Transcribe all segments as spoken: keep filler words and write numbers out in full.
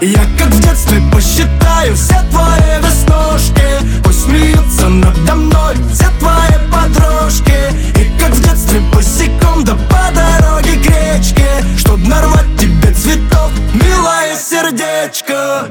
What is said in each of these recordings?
Я как в детстве посчитаю все твои веснушки, пусть смеются надо мной все твои подружки. И как в детстве босиком да по дороге к речке, чтоб нарвать тебе цветов, милое сердечко.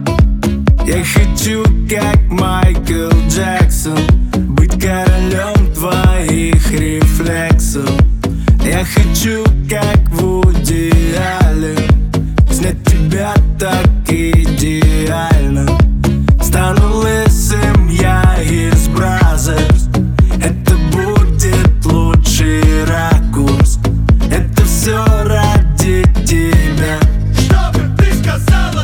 Я хочу, как Майкл Джексон, быть королем твоих рефлексов. Я хочу, как Вуди Аллен, снять тебя так идеально. Стану лысым я из Бразерс, это будет лучший ракурс. Это все ради тебя, чтобы ты сказала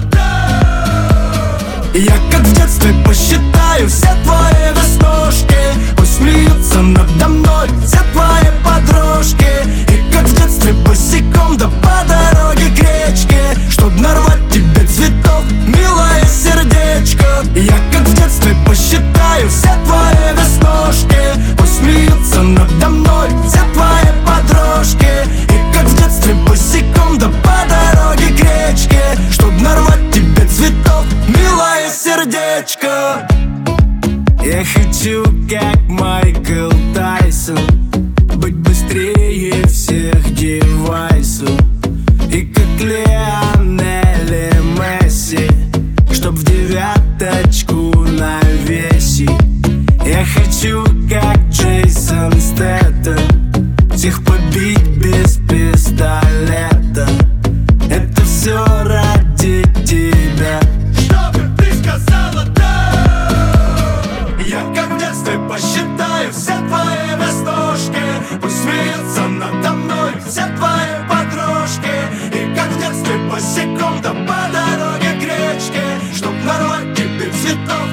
да. Я как в детстве посчитаю все твои веснушки, пусть смеются надо мной все твои подружки. И как в детстве босиком да по дороге к речке, чтоб нарвать тебе цветов, милое сердечко. Я как в детстве посчитаю все твои веснушки, пусть смеются надо мной все твои подружки. И как в детстве босиком да по дороге к речке, чтоб нарвать тебе цветов, милое сердечко. Я хочу, как Майкл Тайсон, быть быстрее всех девайсов. И как Лионель и Месси, чтоб в девяточку навесить. Я хочу, как Джейсон Стэттем, всех побить без пистолета. Это все ради тебя, чтобы ты сказала да. я как в детстве посчитаю все твои веснушки, пусть смеются надо мной все твои подружки. И как в детстве босиком да по дороге к речке, чтоб нарвать тебе цветов.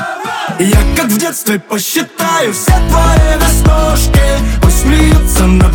Я как в детстве посчитаю все твои веснушки, пусть смеются надо